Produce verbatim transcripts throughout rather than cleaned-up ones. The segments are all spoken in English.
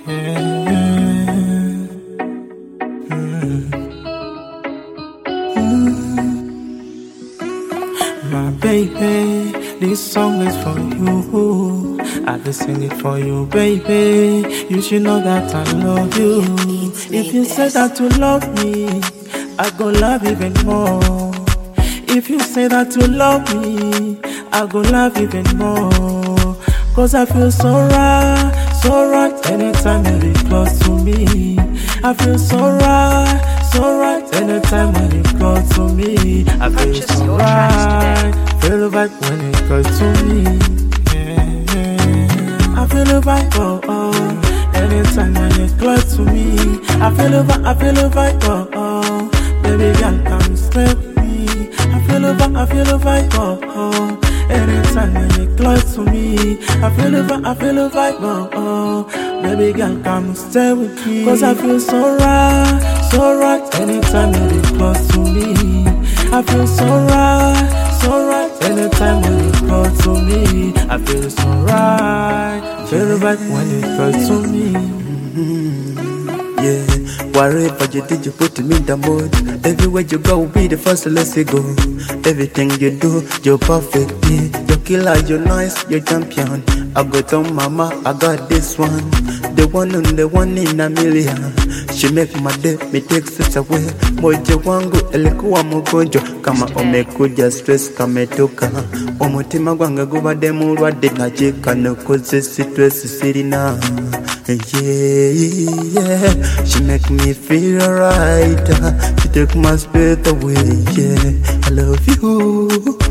My baby, this song is for you. I just sing it for you, baby. You should know that I love you. If you say that you love me, I go love even more. If you say that you love me, I go love even more. Cause I feel so right, so right anytime you be close to me. I feel so right, so right anytime when you close to me. I feel so right, feel the vibe when you close to me. Yeah, yeah. I feel the vibe, oh, oh, anytime when you close to me. I feel the vibe, I feel the vibe, oh, oh, baby girl come stay with me. I feel the vibe, I feel the vibe, oh, oh, anytime when you close to me. I feel the vibe, I feel the vibe, oh, oh, baby girl come stay with me. Cause I feel so right, so right anytime when you close to me. I feel so right, so right anytime when you close to me. I feel so right, feel the vibe when you close to me. Mm-hmm. Yeah, wherever you did, you put me in the mood. Everywhere you go, be the first, let's go. Everything you do, you're perfect. Yeah. You're killer, you're nice, you're champion. I got on mama, I got this one. The one and the one in a million. She make my day, me takes it away. Moja wangu, elikuwa mgonjwa. Kama umekuja stress, kametoka. Omutima gwanga guba demu rwade nacheka. Nukoze stress sirina. Yeah, yeah, she make me feel alright. She take my spirit away. Yeah, I love you.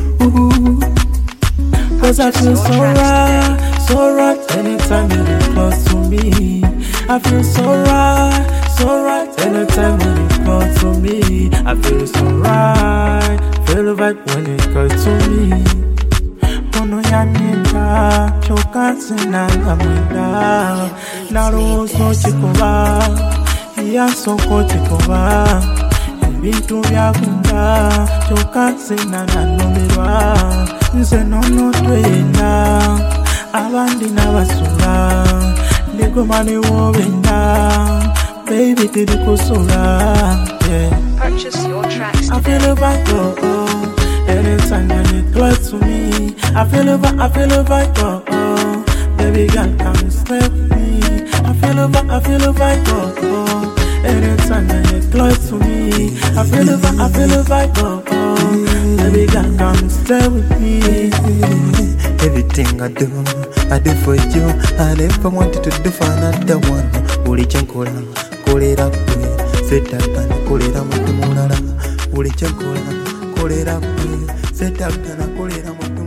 Cause I feel so right, so right anytime you get close to me. I feel so right, so right anytime when you close to me. I feel so right, feel the vibe when you close to me. Kono yanenda, choka sinanga mwenda. Naruso chikoba, iya soko chikoba. Ebintu byakunda, choka sinanga numirwa. Nze nono twenda, abandi n'abasula. Ndigomani wobenda, baby did kusula. Yeah. Purchase your tracks today. I feel the vibe, oh, oh, anytime when you close to me. I feel the vibe, I feel the vibe, oh, oh, baby girl come stay with me. I feel the vibe, I feel the vibe, oh, oh, anytime when you close to me. I feel the vibe, I feel the vibe, oh, oh, baby girl come stay with me. Everything I do, I do for you. I never wanted to do for another one. Uli chankola, kolera kwe. Setagana, kolera mutu mulala. Uli chankola, kolera kwe. Setagana, kolera mutu